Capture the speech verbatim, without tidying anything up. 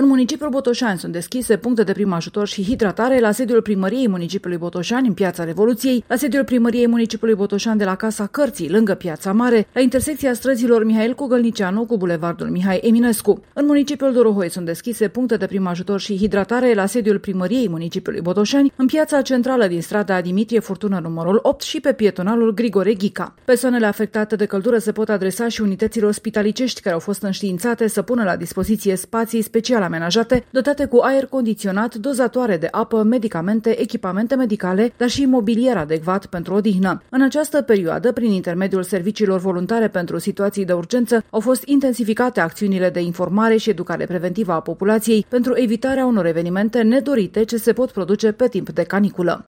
În municipiul Botoșani sunt deschise puncte de prim ajutor și hidratare la sediul primăriei municipiului Botoșani în Piața Revoluției, la sediul primăriei municipiului Botoșani de la Casa Cărții, lângă Piața Mare, la intersecția străzilor Mihail Cogălnicianu cu bulevardul Mihai Eminescu. În municipiul Dorohoi sunt deschise puncte de prim ajutor și hidratare la sediul primăriei municipiului Botoșani, în piața centrală din strada Dimitrie Furtună numărul opt și pe pietonalul Grigore Ghica. Persoanele afectate de căldură se pot adresa și unităților spitalicești care au fost înștiințate să pună la dispoziție spații special amenajate, dotate cu aer condiționat, dozatoare de apă, medicamente, echipamente medicale, dar și mobilier adecvat pentru odihnă. În această perioadă, prin intermediul serviciilor voluntare pentru situații de urgență, au fost intensificate acțiunile de informare și educare preventivă a populației pentru evitarea unor evenimente nedorite ce se pot produce pe timp de caniculă.